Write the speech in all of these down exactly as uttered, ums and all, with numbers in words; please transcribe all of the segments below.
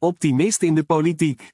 Optimist in de politiek.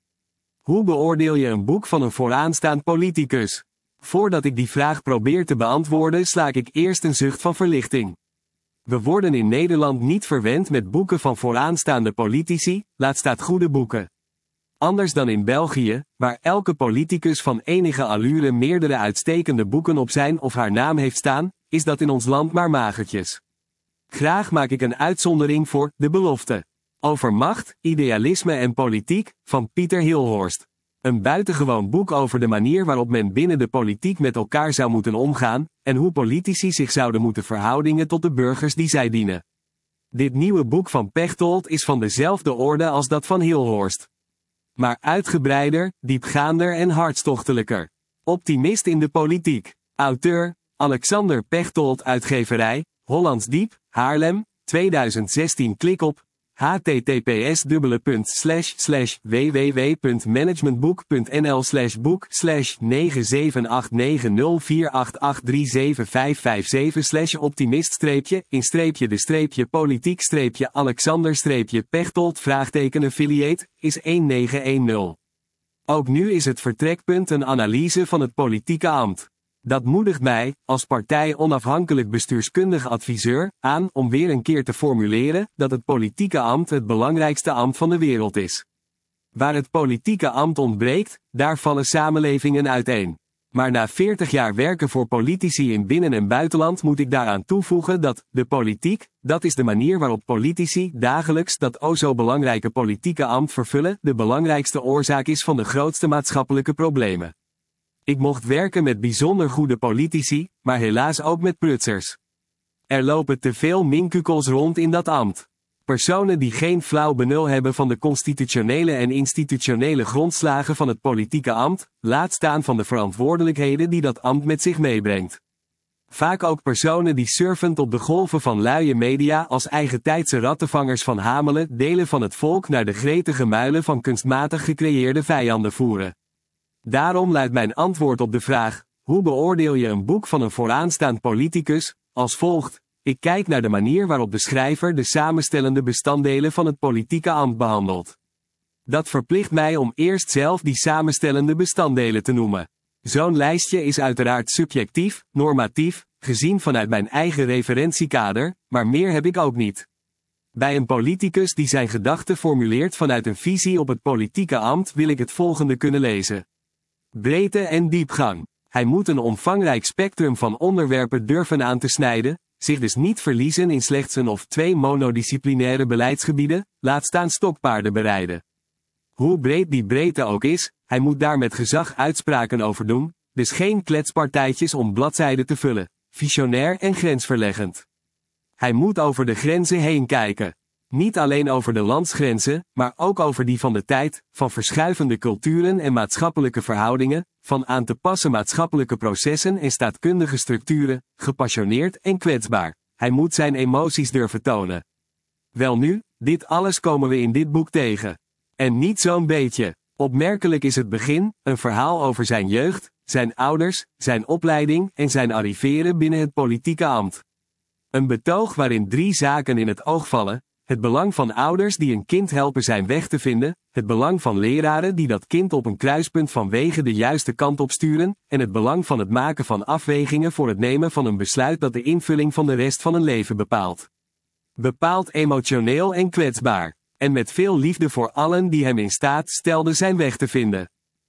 Hoe beoordeel je een boek van een vooraanstaand politicus? Voordat ik die vraag probeer te beantwoorden, slaak ik eerst een zucht van verlichting. We worden in Nederland niet verwend met boeken van vooraanstaande politici, laat staan goede boeken. Anders dan in België, waar elke politicus van enige allure meerdere uitstekende boeken op zijn of haar naam heeft staan, is dat in ons land maar magertjes. Graag maak ik een uitzondering voor De Belofte. Over macht, idealisme en politiek, van Pieter Hilhorst. Een buitengewoon boek over de manier waarop men binnen de politiek met elkaar zou moeten omgaan, en hoe politici zich zouden moeten verhoudingen tot de burgers die zij dienen. Dit nieuwe boek van Pechtold is van dezelfde orde als dat van Hilhorst. Maar uitgebreider, diepgaander en hartstochtelijker. Optimist in de politiek. Auteur, Alexander Pechtold, uitgeverij, Hollands Diep, Haarlem, tweeduizend zestien. Klik op h t t p s dubbele punt slash slash w w w punt managementboek punt n l slash boek slash negen zeven acht negen nul vier acht acht drie zeven vijf vijf zeven slash optimist streepje in streepje de streepje politiek streepje Alexander streepje Pechtold vraagteken affiliate is negentien nul. Ook nu is het vertrekpunt een analyse van het politieke ambt. Dat moedigt mij, als partij onafhankelijk bestuurskundig adviseur, aan om weer een keer te formuleren dat het politieke ambt het belangrijkste ambt van de wereld is. Waar het politieke ambt ontbreekt, daar vallen samenlevingen uiteen. Maar na veertig jaar werken voor politici in binnen- en buitenland moet ik daaraan toevoegen dat de politiek, dat is de manier waarop politici dagelijks dat o zo belangrijke politieke ambt vervullen, de belangrijkste oorzaak is van de grootste maatschappelijke problemen. Ik mocht werken met bijzonder goede politici, maar helaas ook met prutsers. Er lopen te veel minkukels rond in dat ambt. Personen die geen flauw benul hebben van de constitutionele en institutionele grondslagen van het politieke ambt, laat staan van de verantwoordelijkheden die dat ambt met zich meebrengt. Vaak ook personen die surfend op de golven van luie media als eigentijdse rattenvangers van Hamelen delen van het volk naar de gretige muilen van kunstmatig gecreëerde vijanden voeren. Daarom luidt mijn antwoord op de vraag, hoe beoordeel je een boek van een vooraanstaand politicus, als volgt: ik kijk naar de manier waarop de schrijver de samenstellende bestanddelen van het politieke ambt behandelt. Dat verplicht mij om eerst zelf die samenstellende bestanddelen te noemen. Zo'n lijstje is uiteraard subjectief, normatief, gezien vanuit mijn eigen referentiekader, maar meer heb ik ook niet. Bij een politicus die zijn gedachten formuleert vanuit een visie op het politieke ambt wil ik het volgende kunnen lezen. Breedte en diepgang. Hij moet een omvangrijk spectrum van onderwerpen durven aan te snijden, zich dus niet verliezen in slechts een of twee monodisciplinaire beleidsgebieden, laat staan stokpaarden bereiden. Hoe breed die breedte ook is, hij moet daar met gezag uitspraken over doen, dus geen kletspartijtjes om bladzijden te vullen, visionair en grensverleggend. Hij moet over de grenzen heen kijken. Niet alleen over de landsgrenzen, maar ook over die van de tijd, van verschuivende culturen en maatschappelijke verhoudingen, van aan te passen maatschappelijke processen en staatkundige structuren, gepassioneerd en kwetsbaar. Hij moet zijn emoties durven tonen. Welnu, dit alles komen we in dit boek tegen. En niet zo'n beetje. Opmerkelijk is het begin, een verhaal over zijn jeugd, zijn ouders, zijn opleiding en zijn arriveren binnen het politieke ambt. Een betoog waarin drie zaken in het oog vallen: het belang van ouders die een kind helpen zijn weg te vinden, het belang van leraren die dat kind op een kruispunt van wegen de juiste kant op sturen, en het belang van het maken van afwegingen voor het nemen van een besluit dat de invulling van de rest van een leven bepaalt. Bepaald emotioneel en kwetsbaar. En met veel liefde voor allen die hem in staat stelden zijn weg te vinden.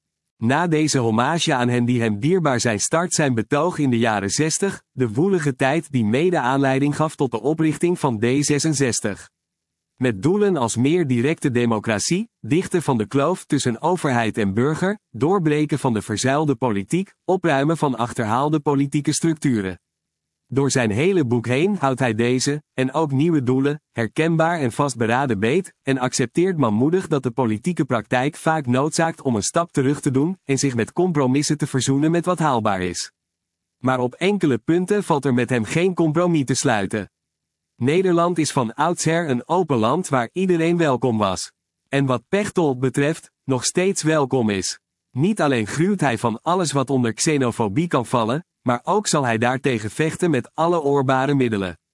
Na deze hommage aan hen die hem dierbaar zijn start zijn betoog in de jaren zestig, de woelige tijd die mede aanleiding gaf tot de oprichting van D zesenzestig. Met doelen als meer directe democratie, dichten van de kloof tussen overheid en burger, doorbreken van de verzuilde politiek, opruimen van achterhaalde politieke structuren. Door zijn hele boek heen houdt hij deze, en ook nieuwe doelen, herkenbaar en vastberaden beet, en accepteert manmoedig dat de politieke praktijk vaak noodzaakt om een stap terug te doen, en zich met compromissen te verzoenen met wat haalbaar is. Maar op enkele punten valt er met hem geen compromis te sluiten. Nederland is van oudsher een open land waar iedereen welkom was. En wat Pechtold betreft, nog steeds welkom is. Niet alleen gruwt hij van alles wat onder xenofobie kan vallen, maar ook zal hij daartegen vechten met alle oorbare middelen.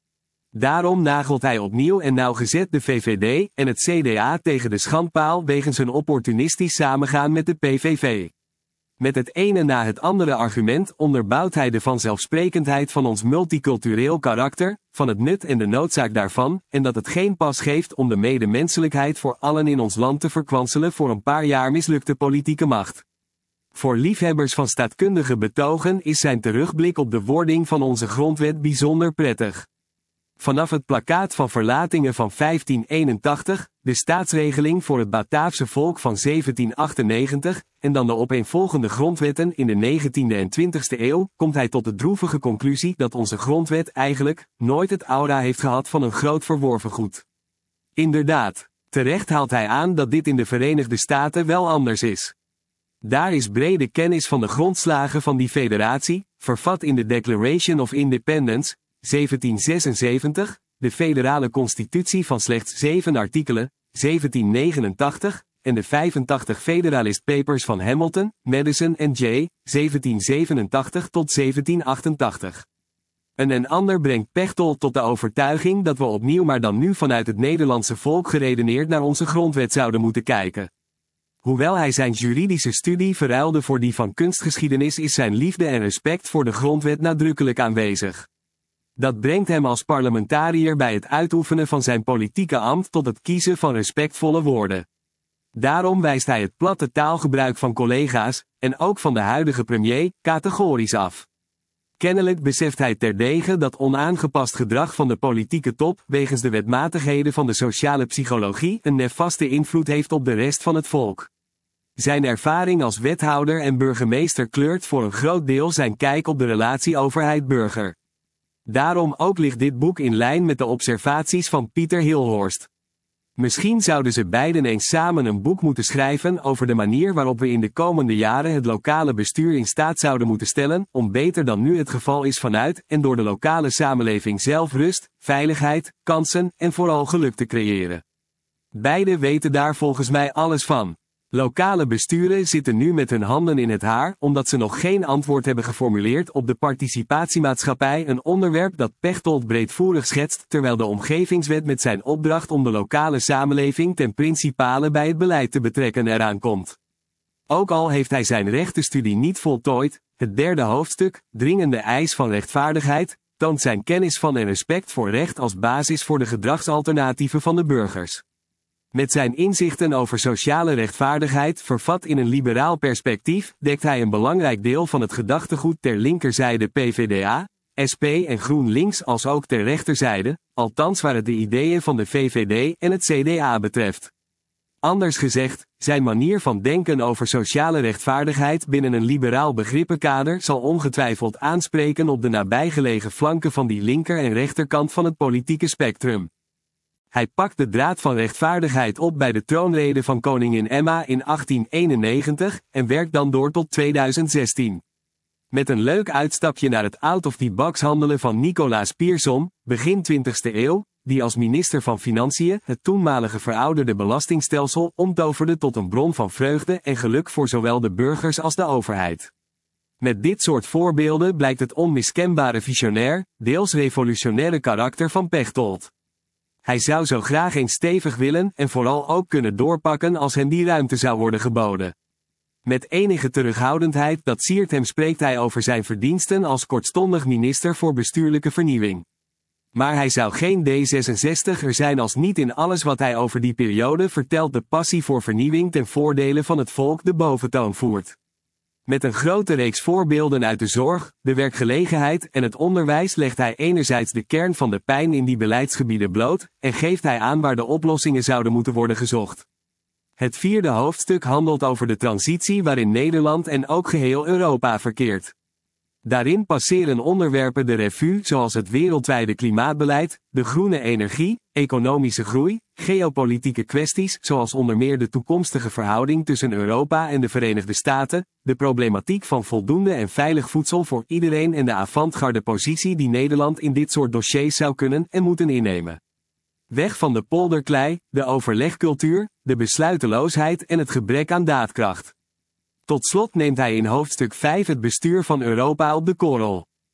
Daarom nagelt hij opnieuw en nauwgezet de V V D en het C D A tegen de schandpaal wegens hun opportunistisch samengaan met de P V V. Met het ene na het andere argument onderbouwt hij de vanzelfsprekendheid van ons multicultureel karakter, van het nut en de noodzaak daarvan, en dat het geen pas geeft om de medemenselijkheid voor allen in ons land te verkwanselen voor een paar jaar mislukte politieke macht. Voor liefhebbers van staatkundige betogen is zijn terugblik op de wording van onze grondwet bijzonder prettig. Vanaf het plakkaat van verlatingen van vijftien eenentachtig, de staatsregeling voor het Bataafse volk van zeventien achtennegentig, en dan de opeenvolgende grondwetten in de negentiende en twintigste eeuw, komt hij tot de droevige conclusie dat onze grondwet eigenlijk nooit het aura heeft gehad van een groot verworven goed. Inderdaad, terecht haalt hij aan dat dit in de Verenigde Staten wel anders is. Daar is brede kennis van de grondslagen van die federatie, vervat in de Declaration of Independence, zeventien zesenzeventig, de federale constitutie van slechts zeven artikelen, zeventien negenentachtig, en de vijfentachtig Federalist Papers van Hamilton, Madison en Jay, zeventien zevenentachtig tot zeventien achtentachtig. Een en ander brengt Pechtold tot de overtuiging dat we opnieuw maar dan nu vanuit het Nederlandse volk geredeneerd naar onze grondwet zouden moeten kijken. Hoewel hij zijn juridische studie verruilde voor die van kunstgeschiedenis, is zijn liefde en respect voor de grondwet nadrukkelijk aanwezig. Dat brengt hem als parlementariër bij het uitoefenen van zijn politieke ambt tot het kiezen van respectvolle woorden. Daarom wijst hij het platte taalgebruik van collega's, en ook van de huidige premier, categorisch af. Kennelijk beseft hij terdege dat onaangepast gedrag van de politieke top wegens de wetmatigheden van de sociale psychologie een nefaste invloed heeft op de rest van het volk. Zijn ervaring als wethouder en burgemeester kleurt voor een groot deel zijn kijk op de relatie overheid-burger. Daarom ook ligt dit boek in lijn met de observaties van Pieter Hilhorst. Misschien zouden ze beiden eens samen een boek moeten schrijven over de manier waarop we in de komende jaren het lokale bestuur in staat zouden moeten stellen om beter dan nu het geval is vanuit en door de lokale samenleving zelf rust, veiligheid, kansen en vooral geluk te creëren. Beiden weten daar volgens mij alles van. Lokale besturen zitten nu met hun handen in het haar omdat ze nog geen antwoord hebben geformuleerd op de participatiemaatschappij, een onderwerp dat Pechtold breedvoerig schetst, terwijl de omgevingswet met zijn opdracht om de lokale samenleving ten principale bij het beleid te betrekken eraan komt. Ook al heeft hij zijn rechtenstudie niet voltooid, het derde hoofdstuk, dringende eis van rechtvaardigheid, toont zijn kennis van en respect voor recht als basis voor de gedragsalternatieven van de burgers. Met zijn inzichten over sociale rechtvaardigheid vervat in een liberaal perspectief, dekt hij een belangrijk deel van het gedachtegoed ter linkerzijde P V D A, S P en GroenLinks als ook ter rechterzijde, althans waar het de ideeën van de V V D en het C D A betreft. Anders gezegd, zijn manier van denken over sociale rechtvaardigheid binnen een liberaal begrippenkader zal ongetwijfeld aanspreken op de nabijgelegen flanken van die linker- en rechterkant van het politieke spectrum. Hij pakt de draad van rechtvaardigheid op bij de troonrede van koningin Emma in achttien eenennegentig en werkt dan door tot tweeduizend zestien. Met een leuk uitstapje naar het out-of-the-box handelen van Nicolaas Pierson, begin twintigste eeuw, die als minister van Financiën het toenmalige verouderde belastingstelsel omtoverde tot een bron van vreugde en geluk voor zowel de burgers als de overheid. Met dit soort voorbeelden blijkt het onmiskenbare visionair, deels revolutionaire karakter van Pechtold. Hij zou zo graag eens stevig willen en vooral ook kunnen doorpakken als hem die ruimte zou worden geboden. Met enige terughoudendheid dat siert hem spreekt hij over zijn verdiensten als kortstondig minister voor bestuurlijke vernieuwing. Maar hij zou geen D zesenzestiger zijn als niet in alles wat hij over die periode vertelt de passie voor vernieuwing ten voordele van het volk de boventoon voert. Met een grote reeks voorbeelden uit de zorg, de werkgelegenheid en het onderwijs legt hij enerzijds de kern van de pijn in die beleidsgebieden bloot, en geeft hij aan waar de oplossingen zouden moeten worden gezocht. Het vierde hoofdstuk handelt over de transitie waarin Nederland en ook geheel Europa verkeert. Daarin passeren onderwerpen de revue zoals het wereldwijde klimaatbeleid, de groene energie, economische groei, geopolitieke kwesties zoals onder meer de toekomstige verhouding tussen Europa en de Verenigde Staten, de problematiek van voldoende en veilig voedsel voor iedereen en de avant-garde positie die Nederland in dit soort dossiers zou kunnen en moeten innemen. Weg van de polderklei, de overlegcultuur, de besluiteloosheid en het gebrek aan daadkracht. Tot slot neemt hij in hoofdstuk vijf het bestuur van Europa op de korrel.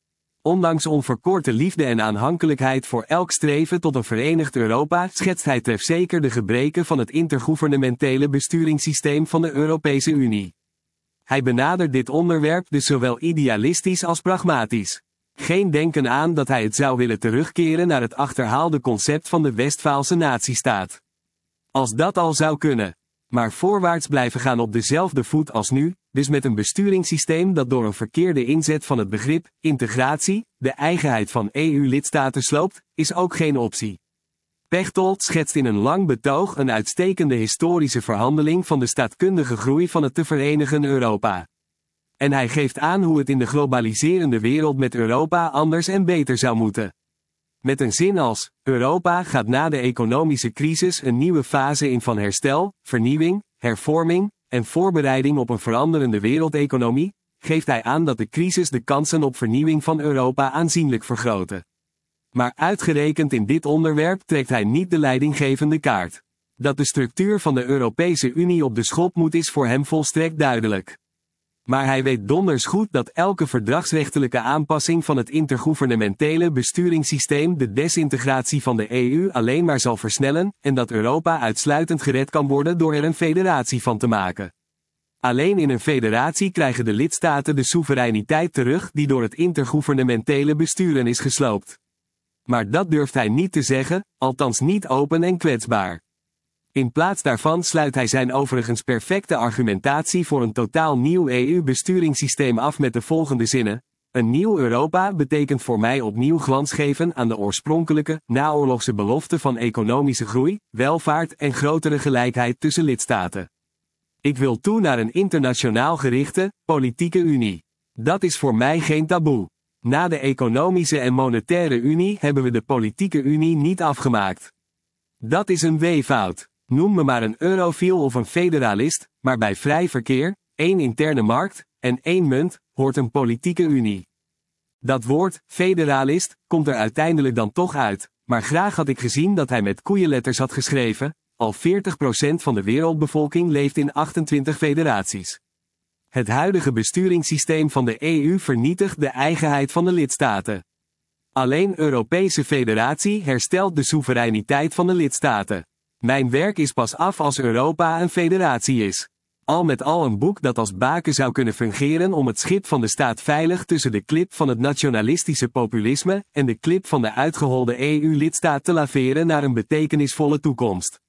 Ondanks onverkorte liefde en aanhankelijkheid voor elk streven tot een verenigd Europa, schetst hij trefzeker de gebreken van het intergouvernementele besturingssysteem van de Europese Unie. Hij benadert dit onderwerp dus zowel idealistisch als pragmatisch. Geen denken aan dat hij het zou willen terugkeren naar het achterhaalde concept van de Westfaalse natiestaat. Als dat al zou kunnen. Maar voorwaarts blijven gaan op dezelfde voet als nu, dus met een besturingssysteem dat door een verkeerde inzet van het begrip integratie de eigenheid van E U-lidstaten sloopt, is ook geen optie. Pechtold schetst in een lang betoog een uitstekende historische verhandeling van de staatkundige groei van het te verenigen Europa. En hij geeft aan hoe het in de globaliserende wereld met Europa anders en beter zou moeten. Met een zin als: Europa gaat na de economische crisis een nieuwe fase in van herstel, vernieuwing, hervorming en voorbereiding op een veranderende wereldeconomie, geeft hij aan dat de crisis de kansen op vernieuwing van Europa aanzienlijk vergroten. Maar uitgerekend in dit onderwerp trekt hij niet de leidinggevende kaart. Dat de structuur van de Europese Unie op de schop moet is voor hem volstrekt duidelijk. Maar hij weet donders goed dat elke verdragsrechtelijke aanpassing van het intergouvernementele besturingssysteem de desintegratie van de E U alleen maar zal versnellen, en dat Europa uitsluitend gered kan worden door er een federatie van te maken. Alleen in een federatie krijgen de lidstaten de soevereiniteit terug die door het intergouvernementele besturen is gesloopt. Maar dat durft hij niet te zeggen, althans niet open en kwetsbaar. In plaats daarvan sluit hij zijn overigens perfecte argumentatie voor een totaal nieuw E U-besturingssysteem af met de volgende zinnen: een nieuw Europa betekent voor mij opnieuw glans geven aan de oorspronkelijke, naoorlogse belofte van economische groei, welvaart en grotere gelijkheid tussen lidstaten. Ik wil toe naar een internationaal gerichte, politieke unie. Dat is voor mij geen taboe. Na de economische en monetaire unie hebben we de politieke unie niet afgemaakt. Dat is een weeffout. Noem me maar een eurofiel of een federalist, maar bij vrij verkeer, één interne markt en één munt, hoort een politieke unie. Dat woord, federalist, komt er uiteindelijk dan toch uit, maar graag had ik gezien dat hij met koeienletters had geschreven: al veertig procent van de wereldbevolking leeft in achtentwintig federaties. Het huidige besturingssysteem van de E U vernietigt de eigenheid van de lidstaten. Alleen Europese federatie herstelt de soevereiniteit van de lidstaten. Mijn werk is pas af als Europa een federatie is. Al met al een boek dat als baken zou kunnen fungeren om het schip van de staat veilig tussen de klip van het nationalistische populisme en de klip van de uitgeholde E U-lidstaat te laveren naar een betekenisvolle toekomst.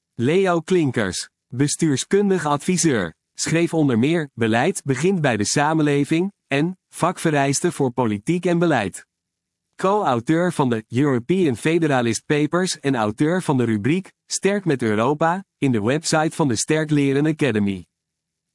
Leo Klinkers, bestuurskundig adviseur, schreef onder meer: Beleid begint bij de samenleving en vakvereisten voor politiek en beleid. Co-auteur van de European Federalist Papers en auteur van de rubriek Sterk met Europa in de website van de Sterk Leren Academy.